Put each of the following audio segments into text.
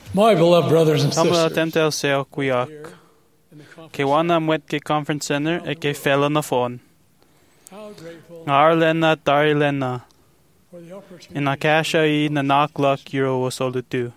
My beloved brothers and Tamla sisters, tentel seo quiac. Ke wana mwet ke conference center e ke fela na phone. how grateful Arlena Darilena. for the opportunity. In a kasha I na naklak euro was all tu.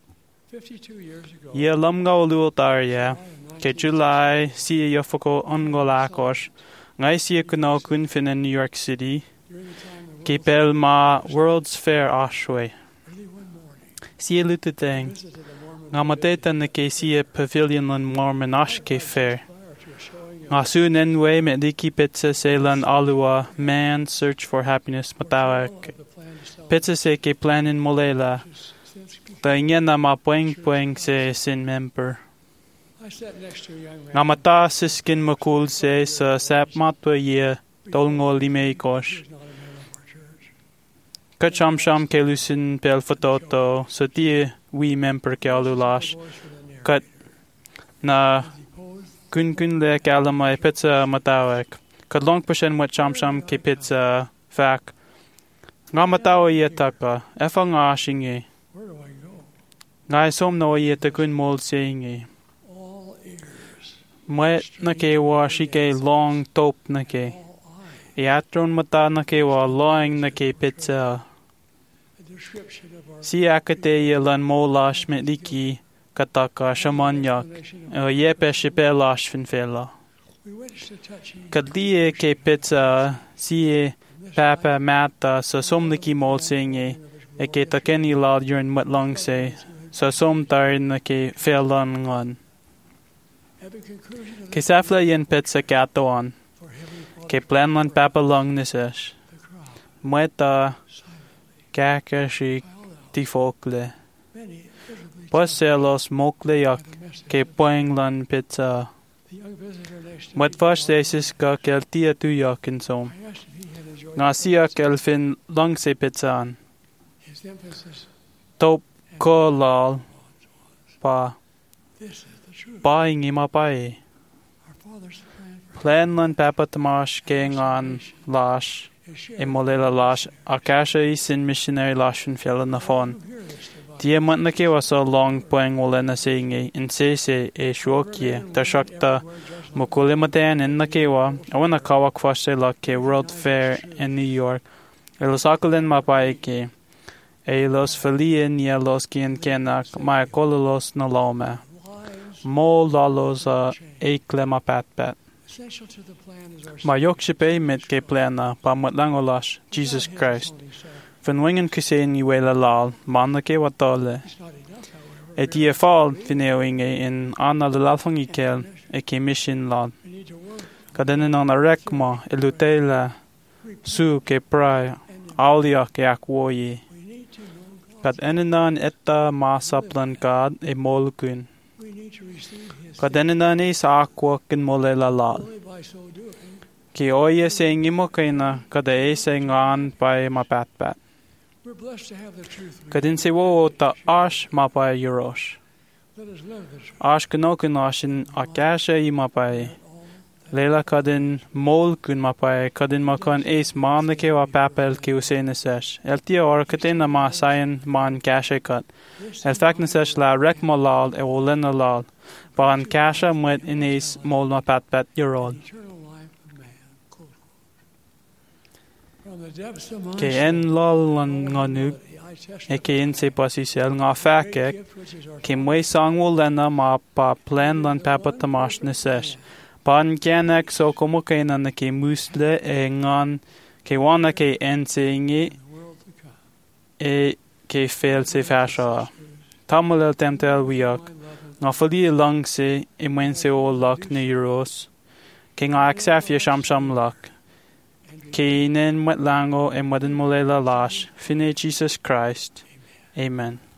52 years ago, Ye lumga olu daria. I am Ke July si yofoko ongolakos. Ngai si kuno kun fin in New York City. during the time the Ke pel ma World's Fair ashwe. early one morning, Si lutu teng. visited a Mormon Ngamateta na ke si pavilion lan Mormon ash ke fair. prior to a showing of Nga soon anyway, me diki pizza selan alua, man search for happiness matawak. the plan to sell Pizza se ke planin molela. since Ta ingena ma pueng se sin member. I sat next to a young man Nga mata siskin makul se sa sap matwa ye, dolngo lime kosh. who was not a member of our church. Kacham sham ke lusin pel fototo, sa die we member ke alulash. My voice within ear. Kat na As he posed, kun le kalama pizza matawak. Kad long pashen wat cham sham ke pizza fak. Nga matawa ye taka, efa nga shingi. where do I go? Nga som no ye ta kun mol sayingi. All ears, Mwet na ke wa shike long top na ke. all eyes. Iatron mata na ke wa loing na ke pizza. A description of our Si akate ye lan molash met diki kataka shamanyak. explanation of- Ye pe shipelash fin fela. We witnessed a touching Kad liye ke pizza si e papa mata sa som na ki mol sayingi. E ke takeni lal yun matlang se. Sa som tar na ke felan ngan. At the conclusion of Ke safla yen pizza katoan. for Heavenly Father, Ke plan lan papa lang nisesh. the crowd, Mweta silently kaka shi filed out. ti fokle. Many visibly Pas selos mokle yak touched by the message. ke poing lan pizza. The young visitor next to Mwet me vas called. sesis ka kel tia tu yakin som. I asked if he had enjoyed Nga the siya pizza. kel fin lang se pizzaan. His emphasis Top and ko lal was, pa. this is the truth. Baing ima pa e. Our Father's plan for Plan lan papa tamash ke ngan lash. is shared. E molela lash. Akasha I sin missionary lash fin fjalla na fon. You hear this divine. Tia mat na ke was so long poing wala na sayingi. In se se e shuokye. Ta shakta. Mukuli matayan in Nakewa, awana kawak fashe la ke World Fair in New York. E los akulin mapaike. E los felien ya los kien kenak ma kololos na lome. Lives Mo lalos a e klema pat pat. essential to the plan is our Ma yokshipe mit ke plana pa mutlangolas Jesus Christ. Van wingen kusen yuela lal, man na ke watole. It's not enough, however. E die fall finewinge in ana lalfangikel e ke mission lal. We need to work Kadenin an a rekma ilutela su ke prai and aulia ke akwoyi. we need to know God. Kad eninan etta masaplan kad e molkun. We need to receive His Kadeninan is akwa kin molela lal. only by so doing. Ki oye se ngimo kaina kada e se ngan pai mapatpat. We're blessed to have the truth. We Kadin se wo ta ash mapai yurosh. let us live the truth. Ash kanokin ashin akasha I mapai. Leila kadin molkun mapai kadin makan es man ke wa papel ki usene sesh. El tia or katin na ma sayan man kasha kat. El fak na sesh la rek molal e wolena lal. Ba an kasha mwet inis mol na pat pat yurol. Eternal life of man. Quote. From the depths of my Ke en lal lan nganuk I testify e ke in se pasi sel nga fakek. gift which is our Ke mwe sang wolena ma pa plan lan papa tamash na sesh. Pa an kianek so komo kaina na ke musle e ngan ke wana ke en se ingi in the world to come. e ke fel se fasha. Tamulel temtel wiak. Nga fali lang se e mwen se o lak na euros. Ke nga aksaf ye sham sham lak. Ke inen mwet lango e mweden molela lash. Fine Jesus Christ. Amen.